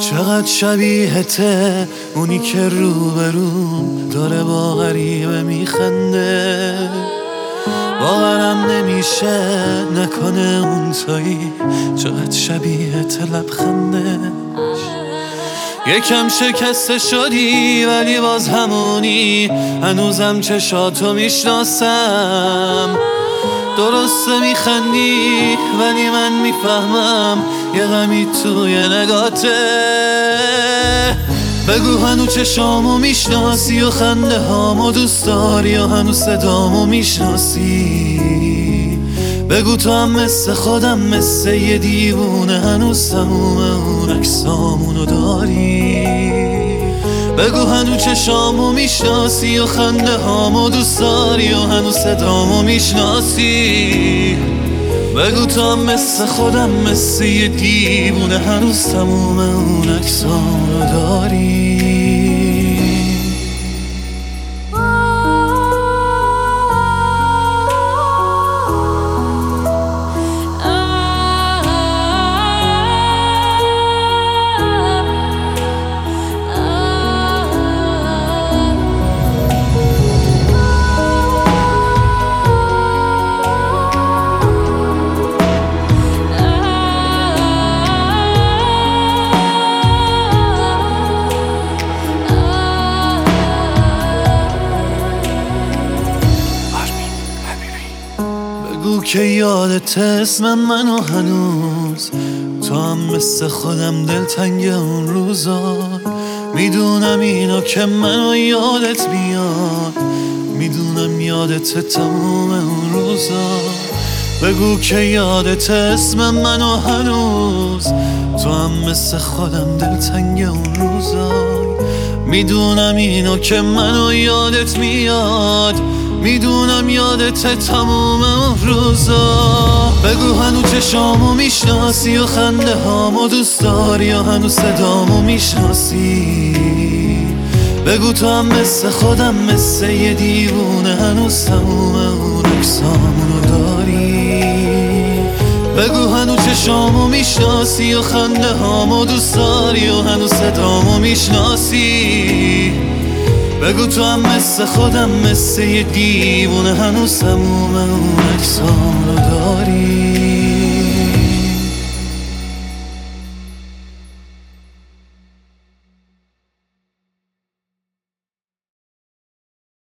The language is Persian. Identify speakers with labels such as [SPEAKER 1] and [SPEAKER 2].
[SPEAKER 1] چقدر شبیهته اونی که روبروم داره با غریبه میخنده. باورم نمیشه نکنه اون تویی. چقدر شبیهته لبخنده. یکم شکسته شدی ولی باز همونی. هنوزم چشاتو میشناسم. درسته میخندی ولی من میفهمم یه غمی توی نگاته. بگو هنو چشامو میشناسی و خنده هامو دوست داری و هنو صدامو میشناسی. بگو تو هم مثل خودم مثل یه دیوونه هنوز تموم اون عکسامونو داری. بگو هنو چشامو میشناسی و خنده هامو دوست داری و هنو صدامو میشناسی. بگو تو هم مثل خودم مثل یه دیوونه هنوز تموم اون عکسامونو داری. بگو که یادت اسم منو هنوز. تو هم مثل خودم دلتنگ اون روزا. میدونم اینو که منو یادت میاد. میدونم یادت تموم اون روزا. بگو که یادت اسم منو هنوز. تو هم مثل خودم دلتنگ اون روزا. میدونم اینو که منو یادت میاد. میدونم یادت تموم اون روزا. بگو هنو چشامو میشناسی و خنده هامو دوست داری و هنو صدامو میشناسی. بگو تو هم مثل خودم مثل یه دیوونه هنوز تموم اون عکسامونو داری. بگو هنو چشامو میشناسی و خنده هامو دوست داری و هنو صدامو میشناسی. بگو تو هم مثل خودم مثل یه دیوونه هنوز تموم اون عکسامونو داری.